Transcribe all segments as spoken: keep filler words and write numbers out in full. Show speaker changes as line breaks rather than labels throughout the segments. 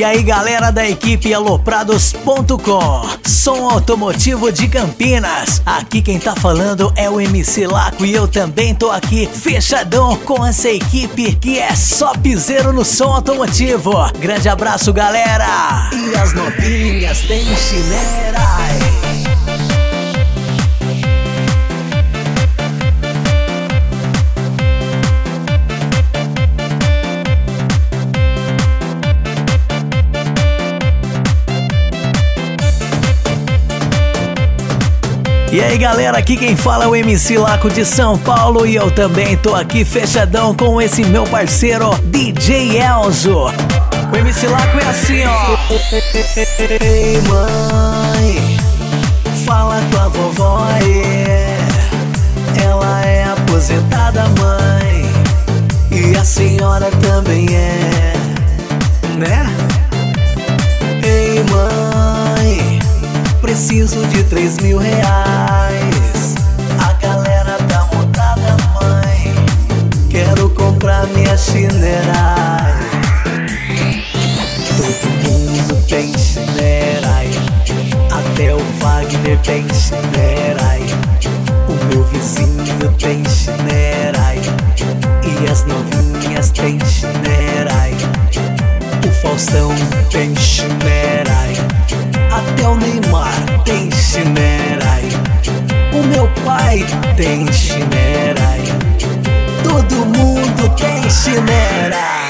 E aí galera da equipe aloprados ponto com, som automotivo de Campinas. Aqui quem tá falando é o M C Laco e eu também tô aqui fechadão com essa equipe que é só piseiro no som automotivo. Grande abraço galera! E as novinhas tem chineiras. E aí galera, aqui quem fala é o M C Laco de São Paulo e eu também tô aqui fechadão com esse meu parceiro D J Elzo. O M C Laco é assim, ó. Ei mãe, fala com a vovó, é. Ela é aposentada mãe, e a senhora também é, né? Ei mãe, preciso de três mil reais. A galera tá montada, mãe. Quero comprar minha chineirai. Todo mundo tem chineirai. Até o Wagner tem chineirai. O meu vizinho tem chineirai. E as novinhas tem chineirai. O Faustão tem chineirai. Até o Neymar tem chineirai. O meu pai tem chineirai. Todo mundo tem chineirai.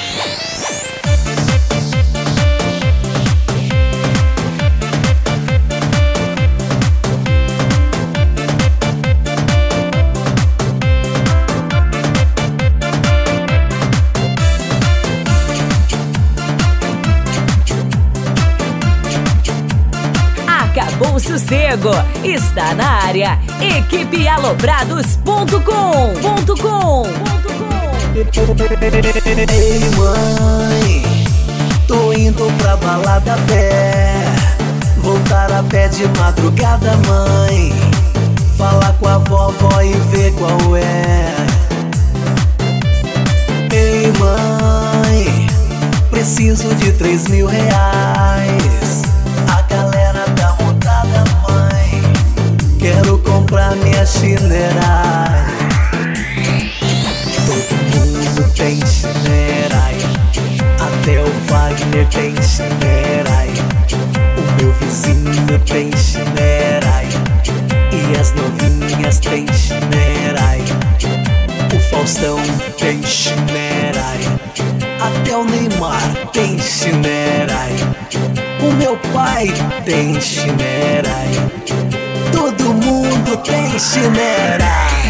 Bom sossego, está na área, equipe aloprados ponto com ponto com.
Ei mãe, tô indo pra balada a pé, voltar a pé de madrugada mãe, falar com a vovó e ver qual é. Ei mãe, preciso de três mil reais. A galera tá montada mãe, quero comprar minha chineirai. Todo mundo tem chineirai. Até o Wagner tem chineirai. O meu vizinho tem chineirai. E as novinhas tem chineirai. O Faustão tem chineirai. Até o Neymar tem chineirai. O meu pai tem chineirai. Todo mundo tem chineirai.